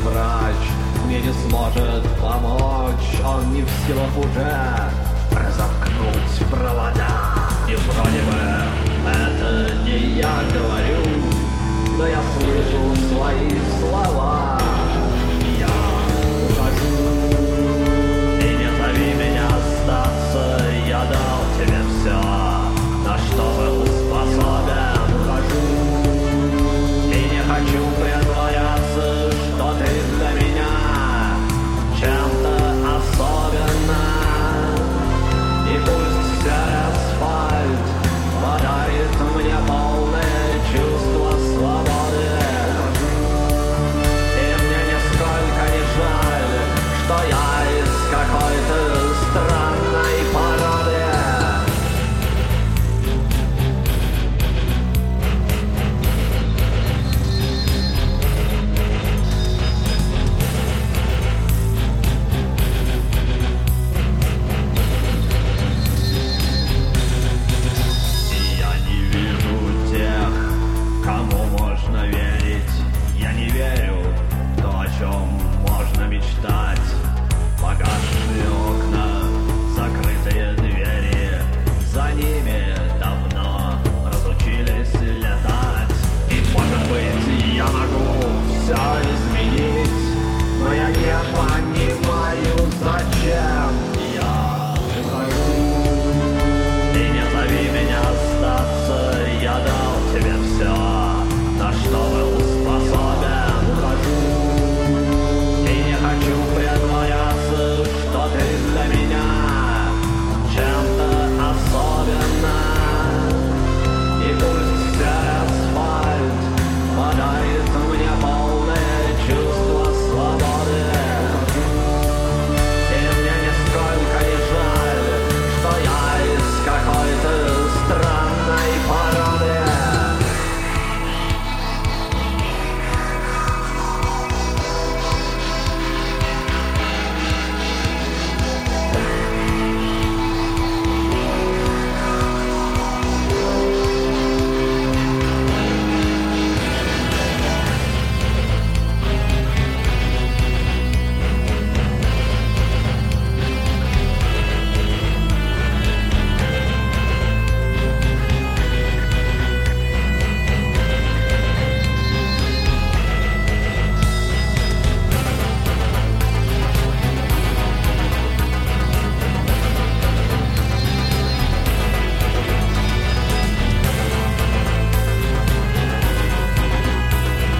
врач мне не сможет помочь. Он не в силах уже разомкнуть провода. И вроде бы это не я говорю, но я слышу свои слова. Я ухожу, и не зови меня остаться. Я дал тебе все, на что был способен. Ухожу, и не хочу притворяться, что ты для меня чем-то особенно. И пусть вся асфальт подарит мне полное чувство свободы. И мне нисколько не жаль, что я из какой-то странной породы. Я не вижу тех, кому можно верить. Я не верю в то, о чем можно мечтать. Погасшие окна, закрытые двери, за ними давно разучились летать. И может быть я могу все изменить, но я не понимаю, зачем я ухожу. И не зови меня остаться, я дал тебе все, на что был способен. Ухожу, и не хочу притворяться, что ты для меня чем-то особенно. И пусть вся асфальт подарит мне полное чувство свободы. И мне нисколько не жаль, что я из какой-то странной породы.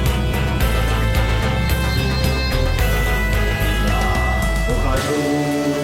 Ухожу,